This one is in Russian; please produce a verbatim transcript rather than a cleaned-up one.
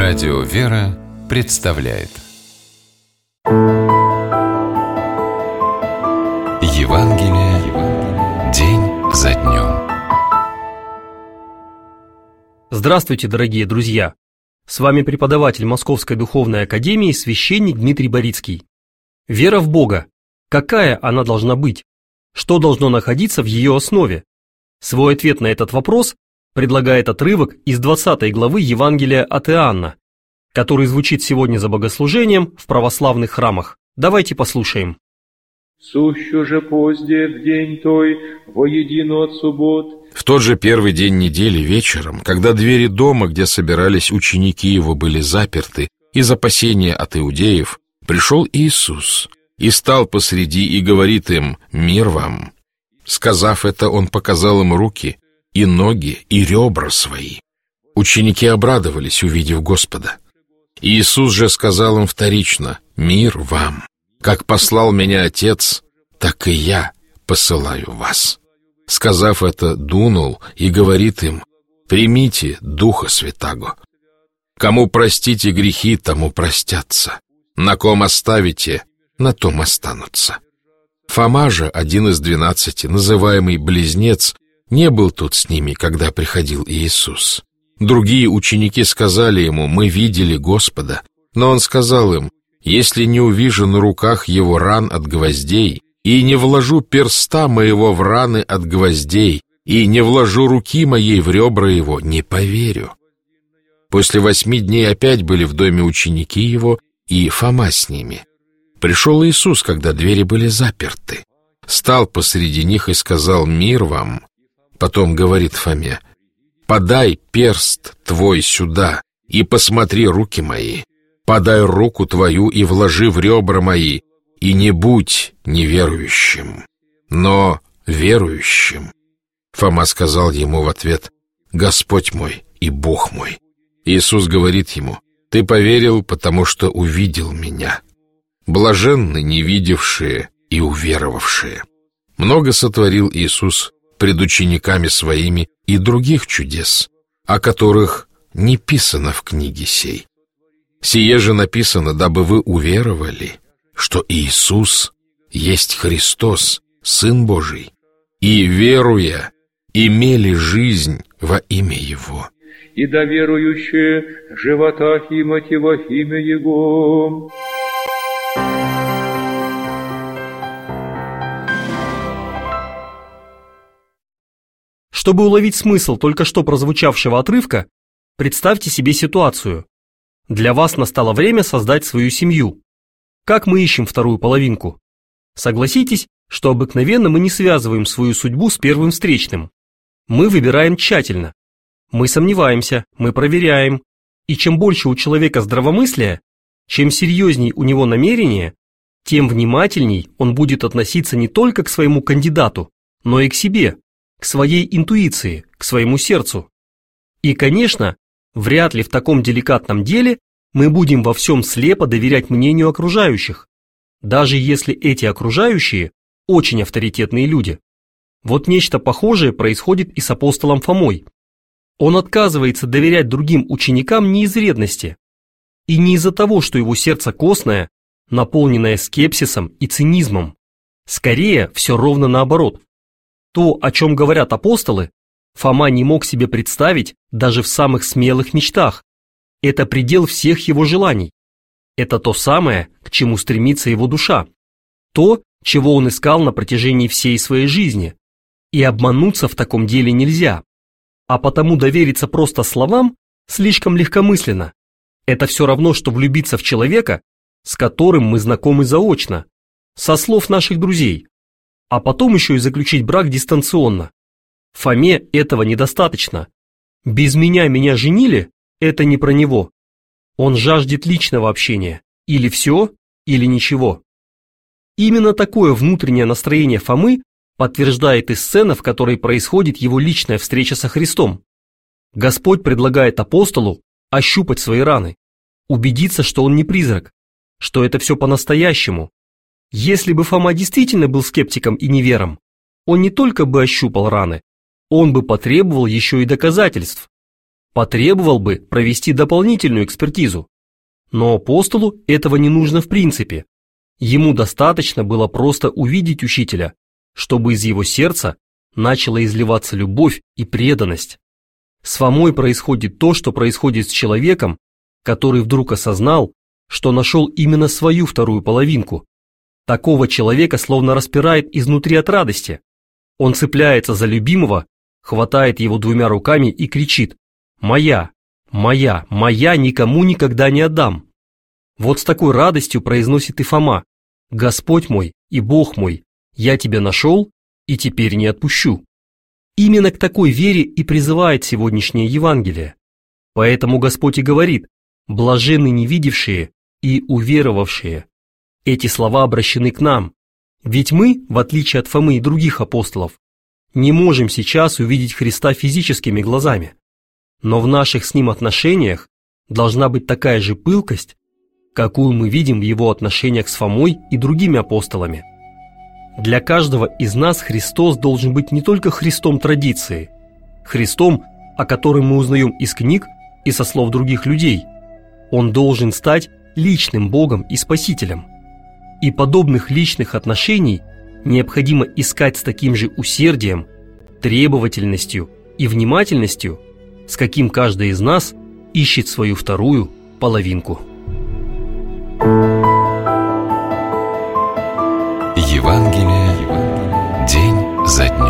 Радио «Вера» представляет Евангелие день за днем. Здравствуйте, дорогие друзья! С вами преподаватель Московской Духовной Академии, священник Дмитрий Борицкий. Вера в Бога. Какая она должна быть? Что должно находиться в ее основе? Свой ответ на этот вопрос предлагает отрывок из двадцатой главы Евангелия от Иоанна, который звучит сегодня за богослужением в православных храмах. Давайте послушаем. «Сущу же позде в день той, воедино от суббот». В тот же первый день недели вечером, когда двери дома, где собирались ученики его, были заперты из опасения от иудеев, пришел Иисус и стал посреди и говорит им: «Мир вам». Сказав это, он показал им руки и ноги, и ребра свои. Ученики обрадовались, увидев Господа. Иисус же сказал им вторично: «Мир вам. Как послал меня Отец, так и я посылаю вас». Сказав это, дунул и говорит им: «Примите Духа Святаго. Кому простите грехи, тому простятся. На ком оставите, на том останутся». Фома же, один из двенадцати, называемый Близнец, не был тут с ними, когда приходил Иисус. Другие ученики сказали ему: «Мы видели Господа». Но он сказал им: «Если не увижу на руках его ран от гвоздей, и не вложу перста моего в раны от гвоздей, и не вложу руки моей в ребра его, не поверю». После восьми дней опять были в доме ученики его, и Фома с ними. Пришел Иисус, когда двери были заперты, стал посреди них и сказал: «Мир вам». Потом говорит Фоме: «Подай перст твой сюда и посмотри руки мои. Подай руку твою и вложи в ребра мои, и не будь неверующим, но верующим». Фома сказал ему в ответ: «Господь мой и Бог мой». Иисус говорит ему: «Ты поверил, потому что увидел меня. Блаженны невидевшие и уверовавшие». Много сотворил Иисус пред учениками своими и других чудес, о которых не писано в книге сей. Сие же написано, дабы вы уверовали, что Иисус есть Христос, Сын Божий, и, веруя, имели жизнь во имя Его. И да верующие животах имати во имя Его. Чтобы уловить смысл только что прозвучавшего отрывка, представьте себе ситуацию. Для вас настало время создать свою семью. Как мы ищем вторую половинку? Согласитесь, что обыкновенно мы не связываем свою судьбу с первым встречным. Мы выбираем тщательно. Мы сомневаемся, мы проверяем. И чем больше у человека здравомыслия, чем серьезней у него намерение, тем внимательней он будет относиться не только к своему кандидату, но и к себе, к своей интуиции, к своему сердцу. И, конечно, вряд ли в таком деликатном деле мы будем во всем слепо доверять мнению окружающих, даже если эти окружающие очень авторитетные люди. Вот нечто похожее происходит и с апостолом Фомой. Он отказывается доверять другим ученикам не из вредности, и не из-за того, что его сердце костное, наполненное скепсисом и цинизмом. Скорее, все ровно наоборот. То, о чем говорят апостолы, Фома не мог себе представить даже в самых смелых мечтах. Это предел всех его желаний. Это то самое, к чему стремится его душа. То, чего он искал на протяжении всей своей жизни. И обмануться в таком деле нельзя. А потому довериться просто словам слишком легкомысленно. Это все равно, что влюбиться в человека, с которым мы знакомы заочно, со слов наших друзей, а потом еще и заключить брак дистанционно. Фоме этого недостаточно. «Без меня меня женили» – это не про него. Он жаждет личного общения. Или все, или ничего. Именно такое внутреннее настроение Фомы подтверждает и сцена, в которой происходит его личная встреча со Христом. Господь предлагает апостолу ощупать свои раны, убедиться, что он не призрак, что это все по-настоящему. Если бы Фома действительно был скептиком и невером, он не только бы ощупал раны, он бы потребовал еще и доказательств. потребовал бы провести дополнительную экспертизу. Но апостолу этого не нужно в принципе. Ему достаточно было просто увидеть учителя, чтобы из его сердца начала изливаться любовь и преданность. С Фомой происходит то, что происходит с человеком, который вдруг осознал, что нашел именно свою вторую половинку. Такого человека словно распирает изнутри от радости. Он цепляется за любимого, хватает его двумя руками и кричит: «Моя, моя, моя, никому никогда не отдам». Вот с такой радостью произносит и Фома: «Господь мой и Бог мой, я тебя нашел и теперь не отпущу». Именно к такой вере и призывает сегодняшнее Евангелие. Поэтому Господь и говорит: «Блаженны невидевшие и уверовавшие». Эти слова обращены к нам, ведь мы, в отличие от Фомы и других апостолов, не можем сейчас увидеть Христа физическими глазами. Но в наших с Ним отношениях должна быть такая же пылкость, какую мы видим в Его отношениях с Фомой и другими апостолами. Для каждого из нас Христос должен быть не только Христом традиции, Христом, о котором мы узнаем из книг и со слов других людей. Он должен стать личным Богом и Спасителем. И подобных личных отношений необходимо искать с таким же усердием, требовательностью и внимательностью, с каким каждый из нас ищет свою вторую половинку. Евангелие день за днем.